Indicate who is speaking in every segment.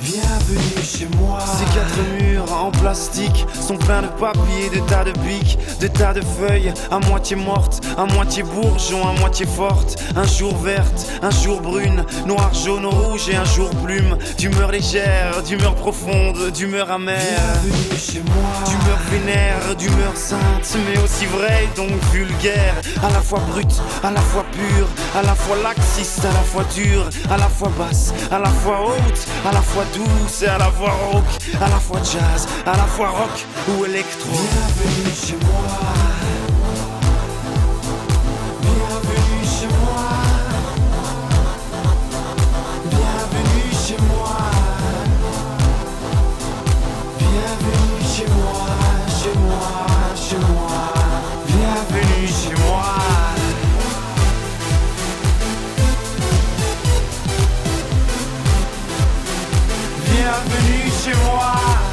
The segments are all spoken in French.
Speaker 1: Bienvenue chez moi.
Speaker 2: Ces quatre murs en plastique sont pleins de papier, de tas de pics, de tas de feuilles, à moitié mortes, à moitié bourgeon, à moitié fortes. Un jour verte, un jour brune, noir, jaune, rouge et un jour plume. D'humeur légère, d'humeur profonde, d'humeur amère.
Speaker 1: Bienvenue chez moi.
Speaker 2: D'humeur vénère, d'humeur sainte, mais aussi vraie, donc vulgaire. À la fois brute, à la fois pure, à la fois laxiste, à la fois dure, à la fois basse, à la fois haute, à la fois douce et à la fois rock, à la fois jazz, à la fois rock ou électro.
Speaker 1: Bienvenue chez moi. Bienvenue chez moi. Bienvenue chez moi. Bienvenue chez moi, chez moi, chez moi.
Speaker 2: Bienvenue chez moi. Bienvenue chez moi.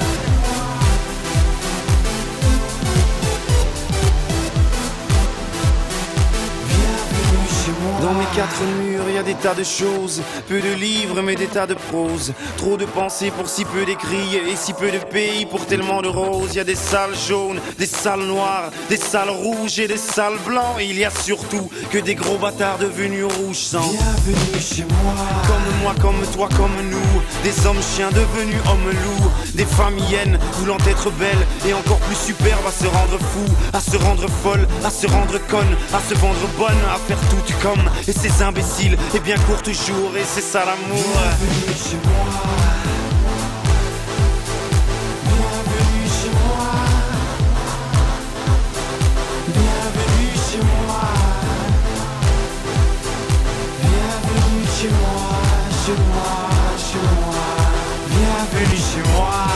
Speaker 1: Bienvenue chez moi.
Speaker 2: Dans mes quatre murs, y a des tas de choses, peu de livres mais des tas de prose. Trop de pensées pour si peu d'écrits et si peu de pays pour tellement de roses. Y a des salles jaunes, des salles noires, des salles rouges et des salles blancs. Et il y a surtout que des gros bâtards devenus rouges sang.
Speaker 1: Bienvenue chez moi.
Speaker 2: Comme moi, comme toi, comme nous, des hommes chiens devenus hommes loups, des femmes hyènes voulant être belles et encore plus superbes, à se rendre fou, à se rendre folle, à se rendre conne, à se vendre bonne, à faire tout comme. Et ces imbéciles, et bien court toujours, et c'est ça l'amour.
Speaker 1: Bienvenue chez moi. Bienvenue chez moi. Bienvenue chez moi. Bienvenue chez moi, chez moi, chez moi.
Speaker 2: Bienvenue chez moi.